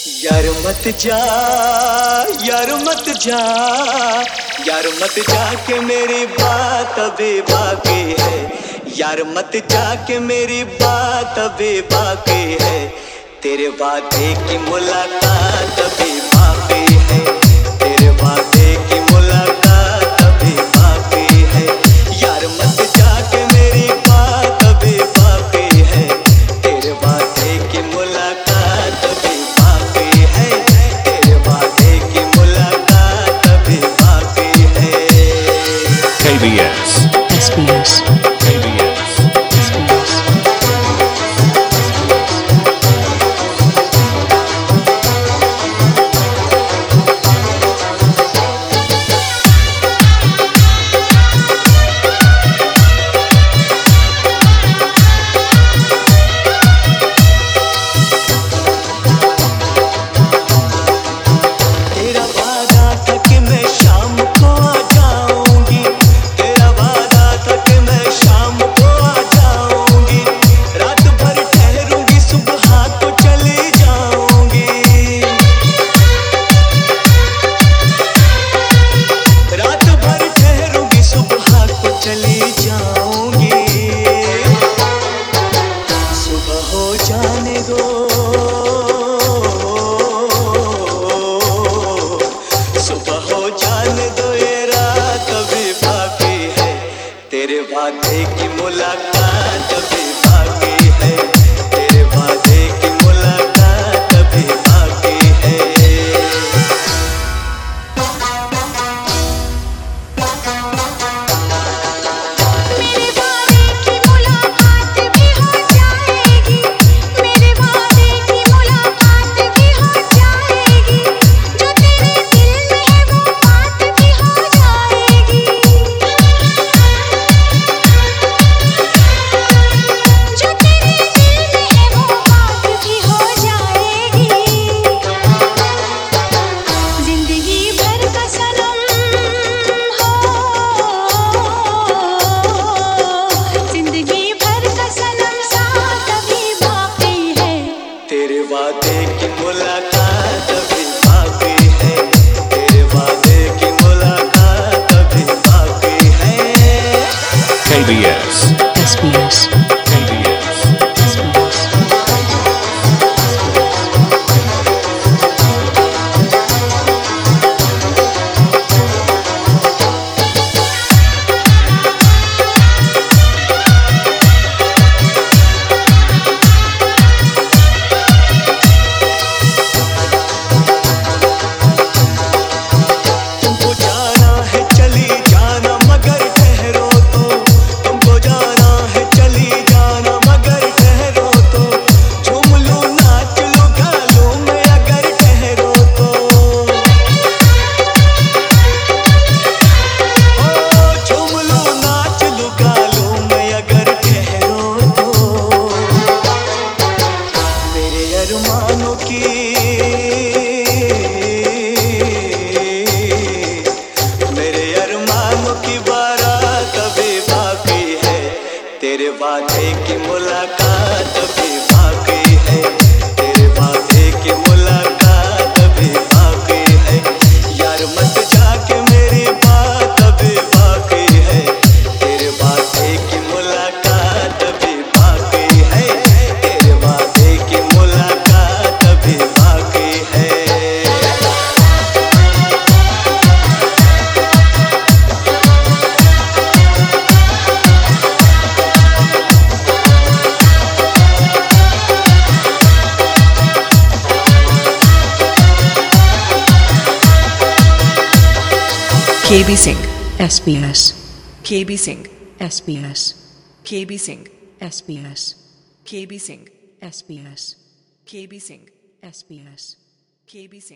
यार मत जा, यार मत जा, यार मत जा के मेरी बात अभी बाकी है। यार मत जा के मेरी बात अभी बाकी है। तेरे वादे की मुलाकात अभी बाकी है। तेरे वादे की मुलाकात अभी बाकी है। यार मत जा के मेरी बात अभी बाकी है। तेरे वादे की मुलाकात अभी बाकी है। तेरे वादे की मुलाकात अभी बाकी है। KBS SBS KBS SBS तेरा वादा था कि मैं शाम को आ जाऊंगी। तेरा वादा था कि मैं शाम को आ जाऊंगी। रात भर ठहरूंगी, सुबह को चली जाऊंगी। रात भर ठहरूंगी, सुबह को चली जाऊंगी। सुबह हो जाने दो, सुबह हो जाने दो, ये रात अभी बाकी है। तेरे वादे की मुलाकात अभी बाकी है। तेरे वादे की मुलाकात अभी बाकी है। मेरे वादे की मुलाकात भी हो जाएगी। मेरे वादे की मुलाकात भी हो जाएगी। जो तेरे दिल में है वो बात भी हो जाएगी। जो तेरे दिल में है वो बात भी हो जाएगी। जिंदगी भर का सनम हो, जिंदगी भर का सनम साथ अभी बाकी है। तेरे वादे की मुलाकात अभी बाकी है। तेरे वादे की मुलाकात अभी बाकी है। KBS SBS KBS SBS तुमको जाना है चली जाना मगर ठहरो तो। तुमको जाना है चली जाना मगर ठहरो तो। झूम लूं नाच लूं गा लूं मैं अगर ठहरो तो। ओ झूम लूं नाच लूं गा लूं मैं अगर ठहरो तो। मेरे अरमानों की, मेरे अरमानों की बारात अभी बाकी है। तेरे वादे की मुलाकात अभी बाकी है। तेरे वादे की मुलाकात अभी बाकी है। यार मत जाके मेरी बात अभी बाकी है। तेरे वादे की मुलाकात अभी बाकी है। तेरे वादे की मुलाकात अभी बाकी है। KB Singh SBS KB Singh SBS KB Singh SBS KB Singh SBS KB Singh SBS KB Singh